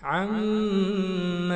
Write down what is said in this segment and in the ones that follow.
عَمَّ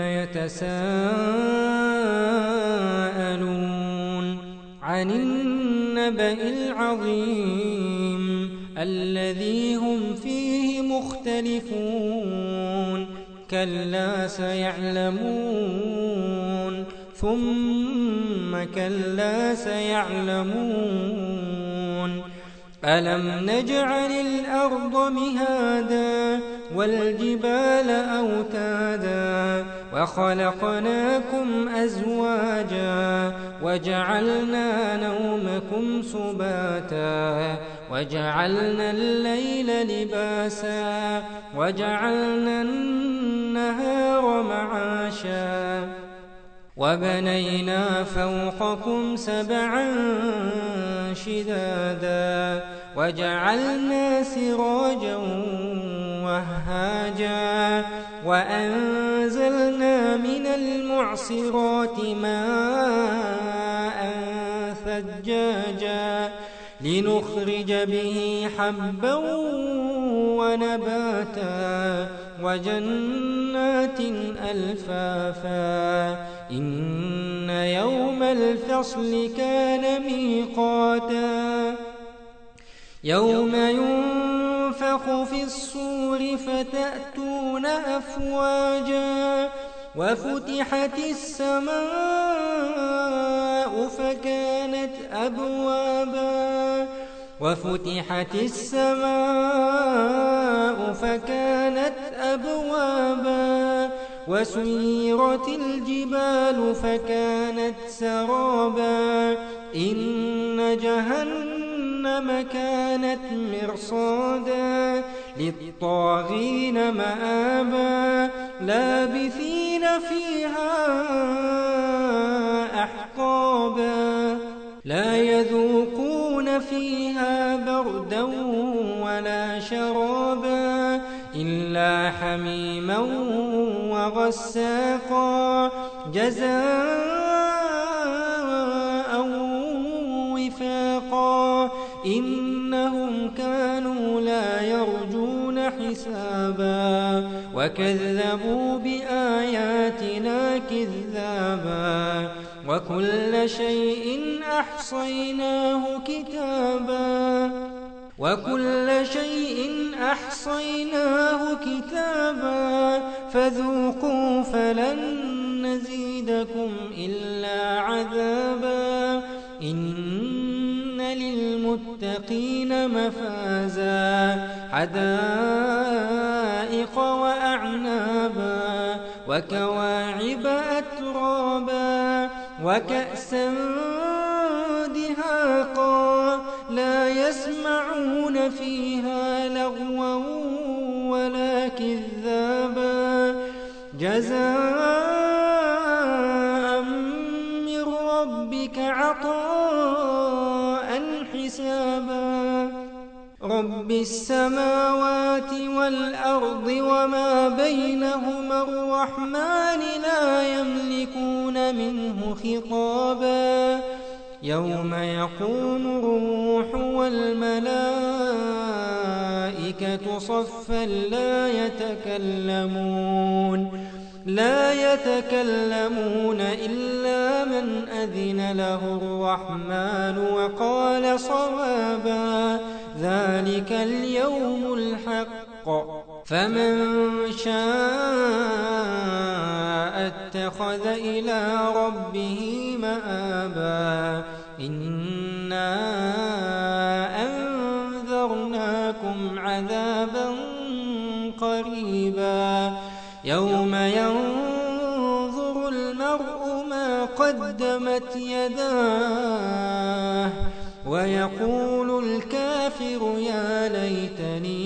يَتَسَاءَلُونَ عَنِ النَّبَإِ الْعَظِيمِ الَّذِي هُمْ فِيهِ مُخْتَلِفُونَ كَلَّا سَيَعْلَمُونَ ثُمَّ كَلَّا سَيَعْلَمُونَ أَلَمْ نَجْعَلِ الْأَرْضَ مِهَادًا وَالْجِبَالَ أَوْتَادًا وَخَلَقْنَاكُمْ أَزْوَاجًا وَجَعَلْنَا نَوْمَكُمْ سُبَاتًا وَجَعَلْنَا اللَّيْلَ لِبَاسًا وَجَعَلْنَا النَّهَارَ مَعَاشًا وَبَنَيْنَا فَوْقَكُمْ سَبْعًا شِدَادًا وَجَعَلْنَا سِرَاجًا وَهَّاجًا وَأَنزَلْنَا مِنَ الْمُعْصِرَاتِ مَاءً ثَجَّاجًا لِنُخْرِجَ بِهِ حَبًّا وَنَبَاتًا وَجَنَّاتٍ أَلْفَافًا إِنَّ يَوْمَ الْفَصْلِ كَانَ مِيقَاتًا يَوْمَ يُنفَخُ فِي الصُّورِ فَتَأْتُونَ أَفْوَاجًا وَفُتِحَتِ السَّمَاءُ فَكَانَتْ أَبْوَابًا وَفُتِحَتِ السَّمَاءُ فَكَانَتْ أَبْوَابًا وَسُيِّرَتِ الْجِبَالُ فَكَانَتْ سَرَابًا إِنَّ جَهَنَّمَ كَانَتْ مِرْصَادًا لِلطَّاغِينَ مَآبًا لَابِثِينَ فِيهَا أَحْقَابًا لَا يَذُوقُونَ فِيهَا بَرْدًا وَلَا شَرَابًا إِلَّا حَمِيمًا وَغَسَّاقًا جَزَاءً وِفَاقًا إِنَّهُمْ كَانُوا لَا يَرْجُونَ حِسَابًا وَكَذَّبُوا بِآيَاتِنَا كِذَّابًا وَكُلَّ شَيْءٍ أَحْصَيْنَاهُ كِتَابًا فَذُوقُوا فَلَن نَّزِيدَكُمْ إِلَّا عَذَابًا إِنَّ لِلْمُتَّقِينَ مَفَازًا حَدَائِقَ وَأَعْنَابًا وَكَوَاعِبَ أَتْرَابًا وَكَأْسًا دِهَاقًا لَا يَسْمَعُونَ فِيهَا لَغْوًا وَلَا كِذَّابًا جَزَاءً مِّن رَّبِّكَ عَطَاءً حِسَابًا رَبِّ السَّمَاوَاتِ وَالْأَرْضِ وَمَا بَيْنَهُمَا الرَّحْمَٰنِ لَا يَمْلِكُونَ مِنْهُ خِطَابًا يَوْمَ يَقُومُ الرُّوحُ وَالْمَلَائِكَةُ صَفًّا لا يتكلمون إلا من أذن له الرحمن وقال صوابا ذلك اليوم الحق فمن شاء اتخذ إلى ربه مآبا إنا أنذرناكم عذابا قريبا يوم ينظر المرء ما قدمت يداه ويقول الكافر يا ليتني